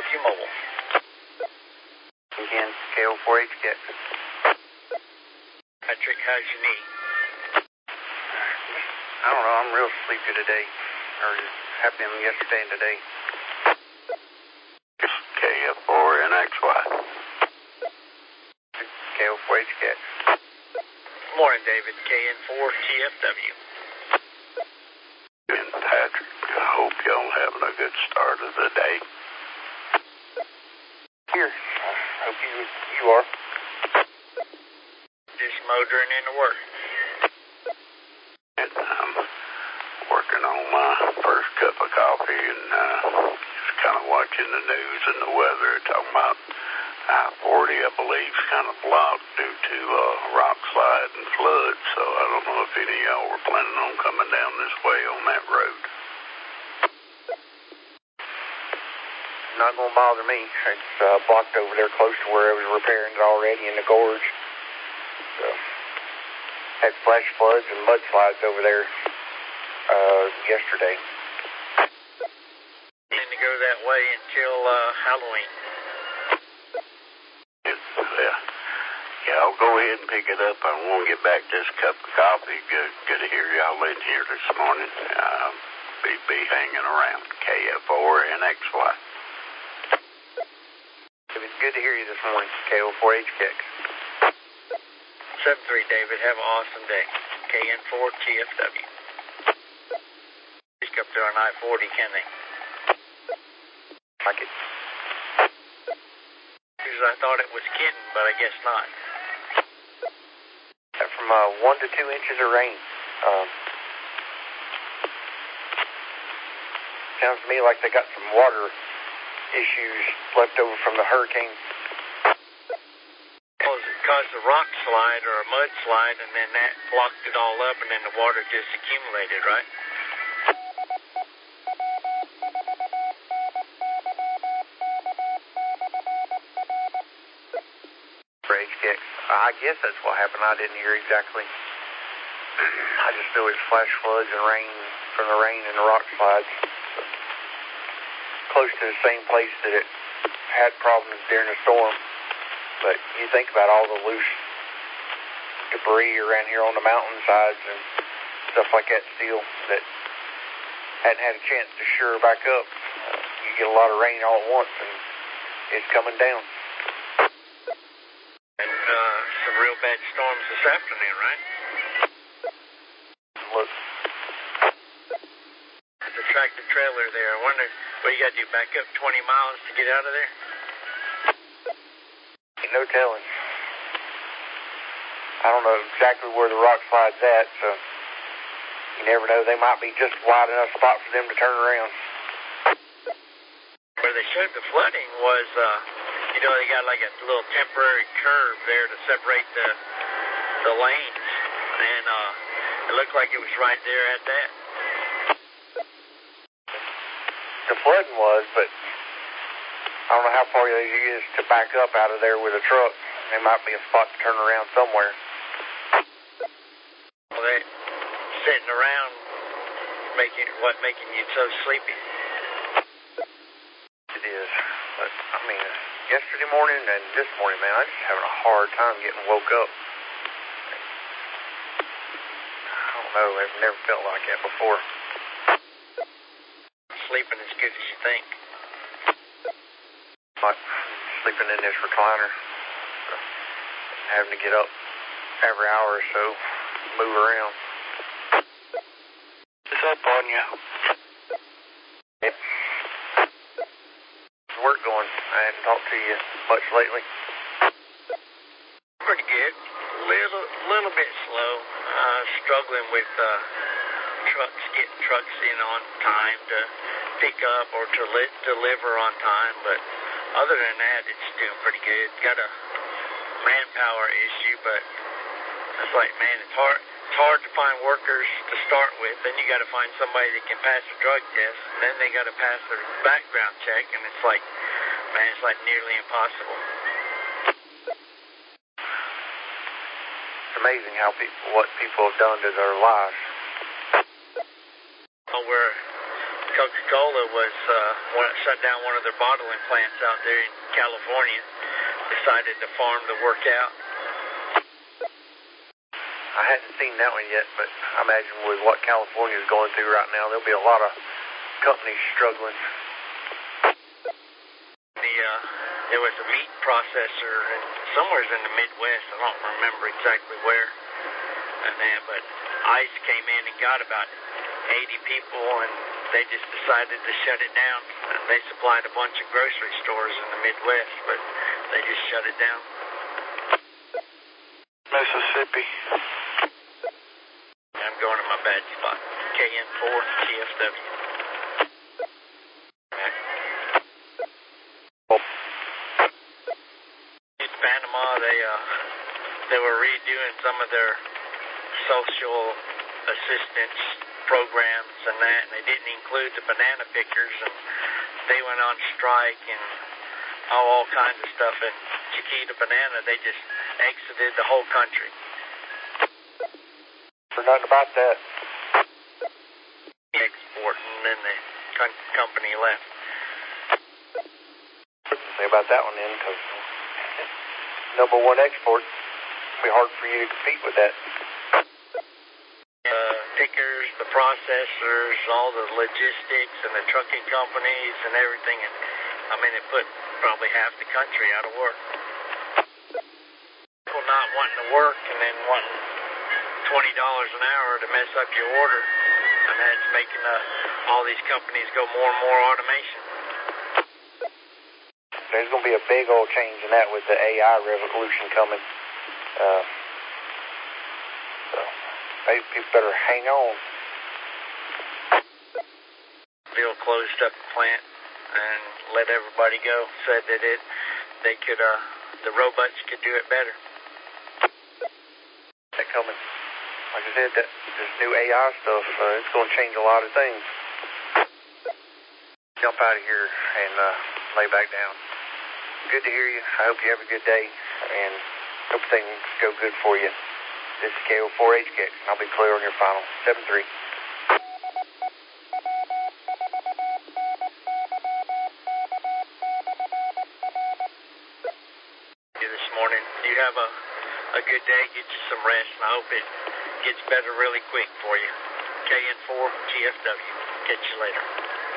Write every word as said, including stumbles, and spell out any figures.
T-Mobile. Again, K O four H K. Patrick, how's your knee? I don't know, I'm real sleepy today. Or happened yesterday and today. K F four N X Y. K O four H K. Morning, David. K N four T F W. And Patrick, I hope y'all having a good start of the day. Here, I hope you you are. Just motoring into work. And I'm working on my first cup of coffee and uh, just kind of watching the news and the weather. Talking about I forty, I believe, is kind of blocked due to uh, rock slide and flood. So I don't know if any of y'all were planning on coming down this way on that road. Not going to bother me. It's uh, blocked over there close to where I was repairing it already in the gorge. So, had flash floods and mudslides over there uh, yesterday. Going to go that way until uh, Halloween. Yeah, yeah, I'll go ahead and pick it up. I want to get back this cup of coffee. Good, good to hear y'all in here this morning. Uh, be, be hanging around. K F four N X Y. It's good to hear you this morning, K O four H K. seven three, David. Have an awesome day. K N four T F W. Just up there on I forty, can they? Like it. Because I thought it was kidding, but I guess not. From uh, one to two inches of rain. Um, sounds to me like they got some water issues left over from the hurricane. Because it caused a rock slide or a mudslide, and then that blocked it all up, and then the water just accumulated, right? H K. I guess that's what happened. I didn't hear exactly. I just knew it was flash floods and rain from the rain and the rock slides. Close to the same place that it had problems during the storm. But you think about all the loose debris around here on the mountainsides and stuff like that still that hadn't had a chance to shore back up. Uh, you get a lot of rain all at once and it's coming down. And uh, some real bad storms this afternoon, right? Look. The tractor trailer there. I wonder what you got to do, back up twenty miles to get out of there? Ain't no telling. I don't know exactly where the rock slide's at, so you never know. They might be just wide enough spot for them to turn around. Where they showed the flooding was, uh, you know, they got like a little temporary curve there to separate the the lanes, and uh, it looked like it was right there at that. The flooding was, but I don't know how far it is to back up out of there with a truck. There might be a spot to turn around somewhere. Well, they sitting around making what making you so sleepy. It is, but I mean, yesterday morning and this morning, man, I'm just having a hard time getting woke up. I don't know. I've never felt like that before. Sleeping as good as you think. Like sleeping in this recliner, so having to get up every hour or so, move around. What's up on you? Yep. How's work going? I hadn't talked to you much lately. Pretty good. Little, little bit slow. Uh, struggling with uh, trucks, getting trucks in on time to pick up or to li- deliver on time, but other than that, it's doing pretty good. Got a manpower issue, but it's like, man, it's hard. It's hard to find workers to start with. Then you got to find somebody that can pass a drug test. Then they got to pass their background check, and it's like, man, it's like nearly impossible. It's amazing how people, what people have done to their lives. Oh, we're Coca-Cola was uh, one, shut down one of their bottling plants out there in California. Decided to farm the work out. I hadn't seen that one yet, but I imagine with what California is going through right now, there'll be a lot of companies struggling. The uh, there was a meat processor in, somewhere in the Midwest. I don't remember exactly where. And then, but ICE came in and got about eighty people, and they just decided to shut it down. And they supplied a bunch of grocery stores in the Midwest, but they just shut it down. Mississippi. I'm going to my bad spot. K N four T F W. In Panama, they uh, they were redoing some of their social assistance programs and that, and they didn't include the banana pickers, and they went on strike and all, all kinds of stuff. And Chiquita Banana, they just exited the whole country. For nothing about that. Export, and then the co- company left. Say about that one then, because number one export, it'll be hard for you to compete with that. Uh, pickers, the processors, all the logistics, and the trucking companies and everything. And I mean, it put probably half the country out of work. People not wanting to work and then wanting twenty dollars an hour to mess up your order, and that's making uh, all these companies go more and more automation. There's going to be a big old change in that with the A I revolution coming. Uh, so, maybe people better hang on. Bill closed up the plant and let everybody go. Said that it, they could, uh, the robots could do it better. That coming. Like I said, that this new A I stuff, uh, it's going to change a lot of things. Jump out of here and uh, lay back down. Good to hear you. I hope you have a good day, and hope things go good for you. This is K O four H K X, and I'll be clear on your final. seven three. This morning, you have a, a good day. Get you some rest, and I hope it gets better really quick for you. K N four T F W. Catch you later.